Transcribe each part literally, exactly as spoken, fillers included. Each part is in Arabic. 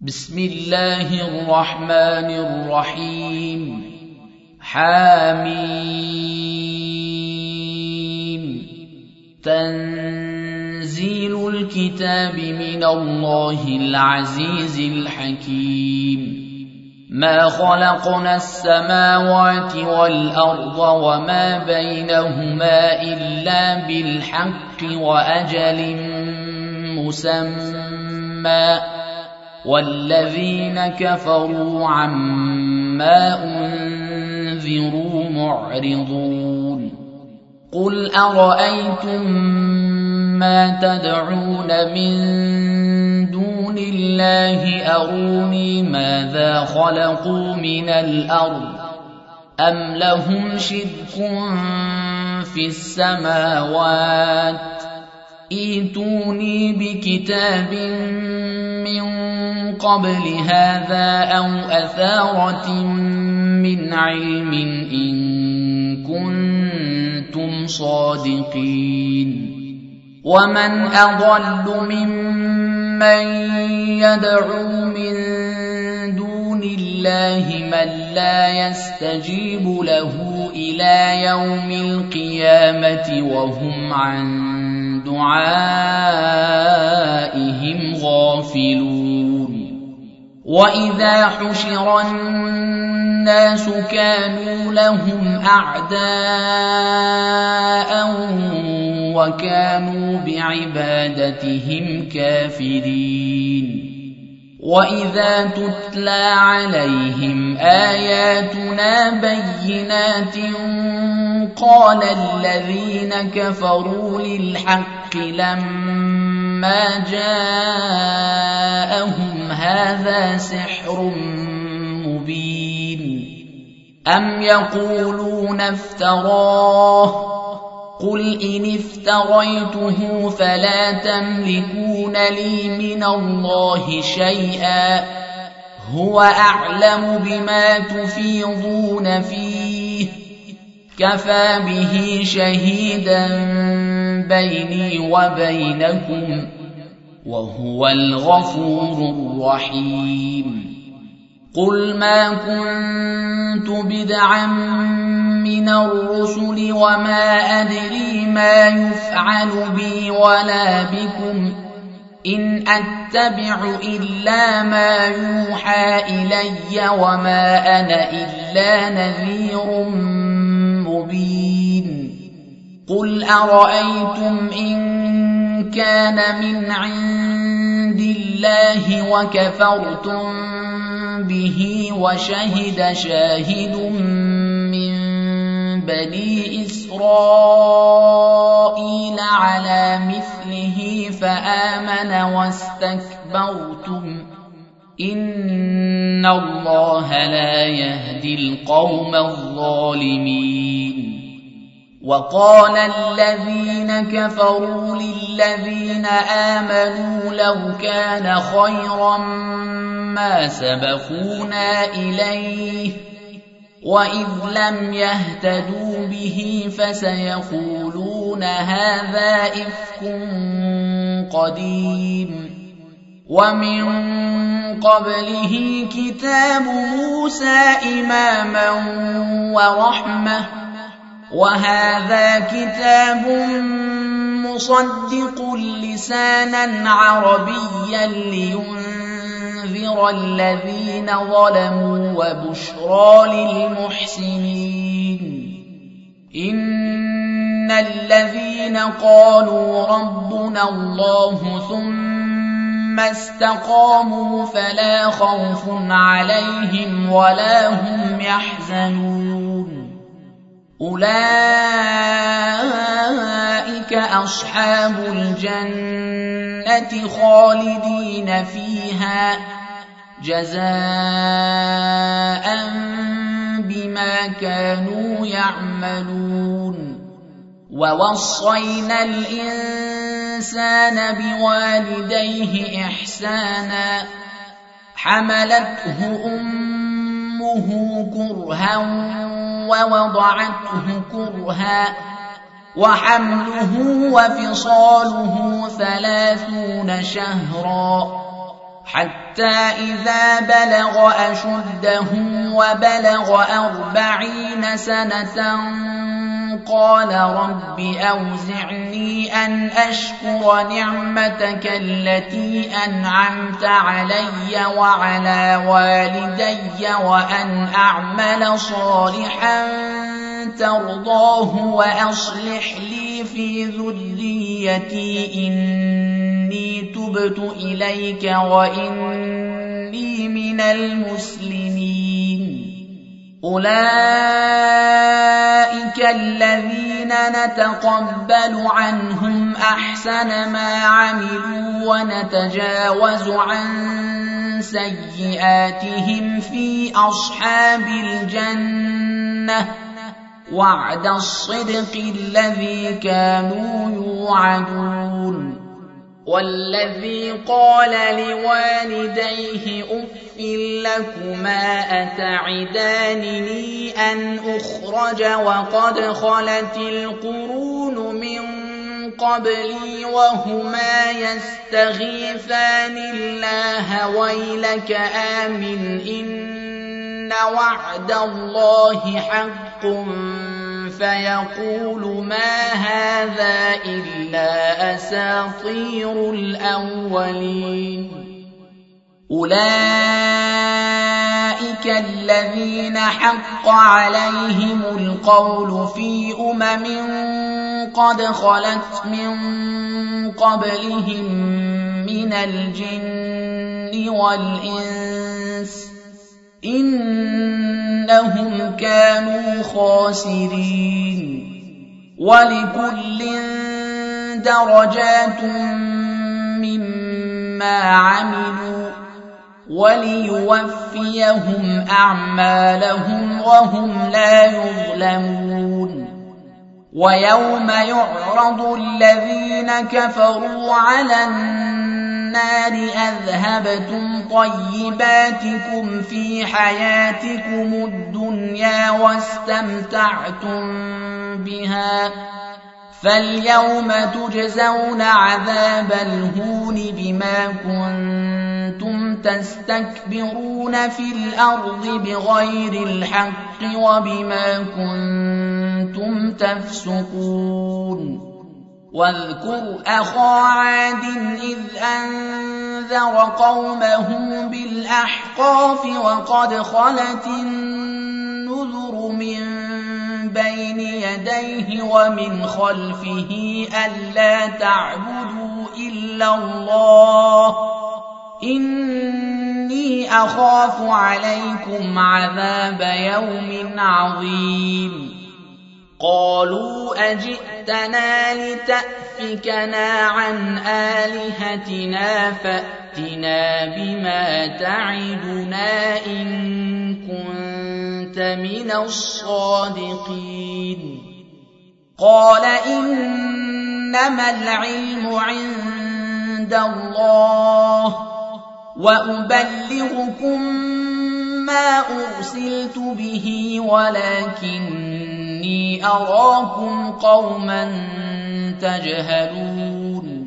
بسم الله الرحمن الرحيم. حميم. تنزيل الكتاب من الله العزيز الحكيم. ما خلقنا السماوات والأرض وما بينهما إلا بالحق وأجل مسمى، والذين كفروا عما أنذروا معرضون. قل أرأيتم ما تدعون من دون الله أروني ماذا خلقوا من الأرض أم لهم شرك في السماوات ائتوني بكتاب من قبل هذا أو أثارة من علم إن كنتم صادقين. ومن أضل ممن يدعو من دون الله من لا يستجيب له إلى يوم القيامة وهم عن دعائهم غافلون. وإذا حشر الناس كانوا لهم أعداء وكانوا بعبادتهم كافرين. وإذا تتلى عليهم آياتنا بينات قال الذين كفروا للحق لما جاءهم هذا سحر مبين. أم يقولون افتراه قل إن افتريته فلا تملكون لي من الله شيئا هو أعلم بما تفيضون فيه كفى به شهيدا بيني وبينكم وهو الغفور الرحيم. قل ما كنت بدعا من الرسل وما أدري ما يفعل بي ولا بكم إن أتبع إلا ما يوحى إلي وما أنا إلا نذير مبين. قل أرأيتم إن كان من عند الله وكفرتم به وشهد شاهد من بني إسرائيل على مثله فآمن واستكبرتم إن الله لا يهدي القوم الظالمين. وقال الذين كفروا للذين آمنوا لو كان خيرا ما سبقونا إليه وإذ لم يهتدوا به فسيقولون هذا إفك قديم. ومن قبله كتاب موسى إماما ورحمة وهذا كتاب مصدق لسانا عربيا لينذر الذين ظلموا وبشرى للمحسنين. إن الذين قالوا ربنا الله ثم استقاموا فلا خوف عليهم ولا هم يحزنون أولئك أصحاب الجنة خالدين فيها جزاء بما كانوا يعملون. ووصينا الإنسان بوالديه إحسانا حملته أمه كرها ووضعته كرها وحمله وفصاله ثلاثون شهرا حتى إذا بلغ أشده وبلغ أربعين سنة قال رب أوزعني أن أشكر نعمتك التي أنعمت علي وعلى والدي وأن أعمل صالحا ترضاه وأصلح لي في ذريتي إني تبت إليك وإني من المسلمين. أولئك الذين نتقبل عنهم أحسن ما عملوا ونتجاوز عن سيئاتهم في أصحاب الجنة وعد الصدق الذي كانوا يوعدون. والذي قال لوالديه أف لكما أتعدانني أن أخرج وقد خلت القرون من قبلي وهما يستغيثان الله ويلك آمن إن وعد الله حق فيقول ما هذا إلا أساطير الأولين. أولئك الذين حق عليهم القول في أمم قد خلت من قبلهم من الجن والإنس إنهم كانوا خاسرين. ولكل درجات مما عملوا وليوفيهم أعمالهم وهم لا يظلمون. ويوم يعرض الذين كفروا على النار أذهبتم طيباتكم في حياتكم الدنيا واستمتعتم بها فاليوم تجزون عذاب الهون بما كنتم تستكبرون في الأرض بغير الحق وبما كنتم تفسقون. واذكر أخا عاد إذ أنذر قومه بالأحقاف وقد خلت النذر من بين يديه ومن خلفه ألا تعبدوا إلا الله إني أخاف عليكم عذاب يوم عظيم. قالوا أجئتنا لتأفكنا عن آلهتنا فأتنا بما تعدنا إن كنت من الصادقين. قال إنما العلم عند الله وأبلغكم ما أرسلت به ولكني أراكم قوما تجهلون.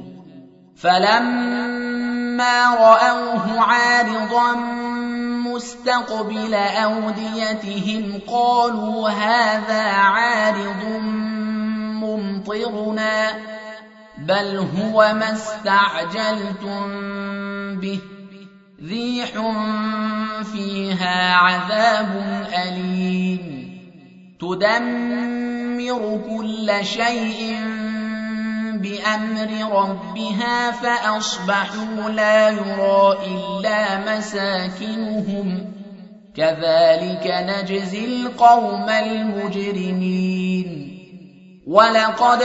فلما رأوه عارضا مستقبل أوديتهم قالوا هذا عارض ممطرنا بل هو ما استعجلتم به ريح فيها عذاب أليم تدمر كل شيء بأمر ربها فأصبحوا لا يرى إلا مساكنهم كذلك نجزي القوم المجرمين. ولقد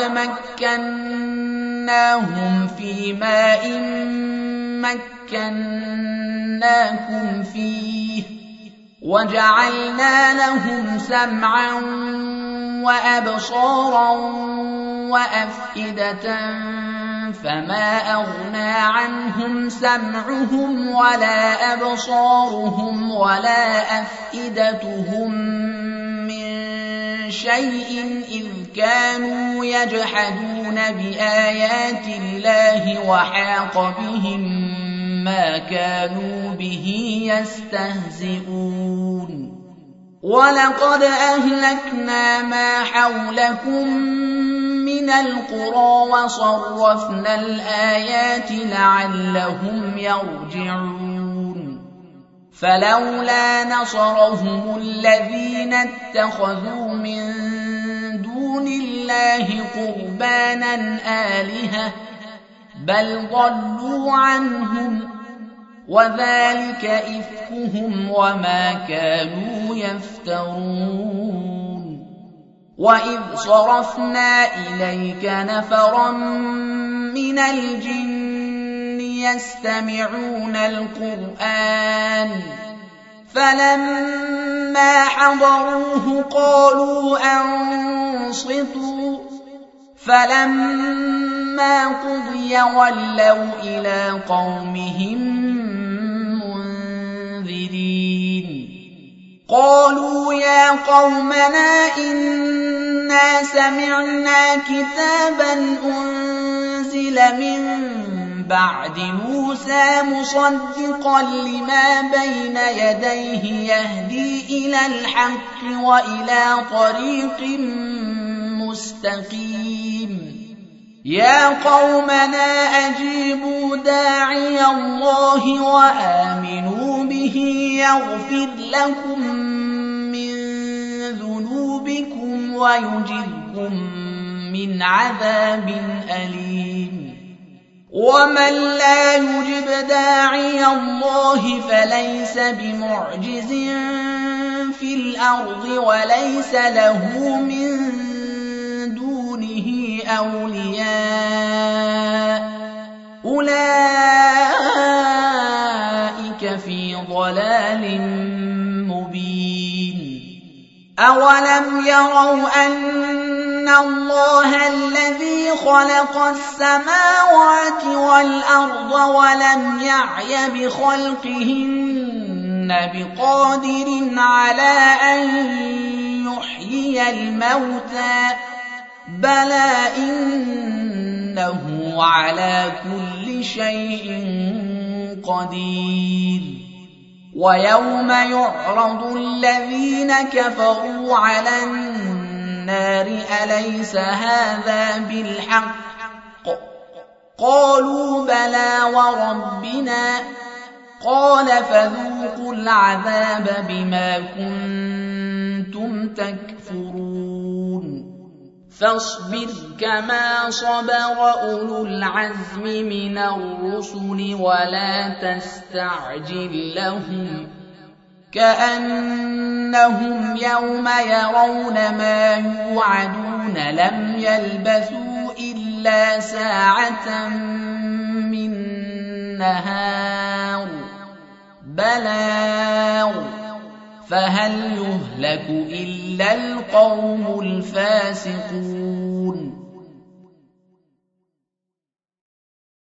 مكناهم في ماء مكناكم فيه وجعلنا لهم سمعا وأبصارا وأفئدة فما أغنى عنهم سمعهم ولا أبصارهم ولا أفئدتهم من شيء إذ كانوا يجحدون بآيات الله وحاق بهم ما كانوا به يستهزئون ولقد أهلكنا ما حولكم من القرى وصرفنا الآيات لعلهم يرجعون فلولا نصرهم الذين اتخذوا من دون الله قربانا آلهة بل ضلوا عنهم وذلك إفكهم وما كانوا يفترون وإذ صرفنا إليك نفرا من الجن يستمعون القرآن فلما حضروه قالوا أنصتوا فلما قضي ولوا إلى قومهم منذرين قالوا يا قومنا إنا سمعنا كتابا أنزل من بعد موسى مصدقا لما بين يديه يهدي إلى الحق وإلى طريق مستقيم يا قومنا أجيبوا داعي الله وآمنوا به يغفر لكم من ذنوبكم ويجركم من عذاب أليم ومن لا يجب داعي الله فليس بمعجز في الأرض وليس له من دونه أولياء أولئك في ضلال مبين أولم يروا أن الله الذي خلق السماوات والأرض ولم يعي بخلقهن بقادر على أن يحيي الموتى بلى إنه على كل شيء قدير ويوم يعرض الذين كفروا على النار أليس هذا بالحق قالوا بلى وربنا قال فذوقوا العذاب بما كنتم تكفرون فاصبر كما صبر أولو العزم من الرسل ولا تستعجل لهم كأنهم يوم يرون ما يوعدون لم يلبثوا إلا ساعة من نهار بلاغ فهل يهلك إلا القوم الفاسقون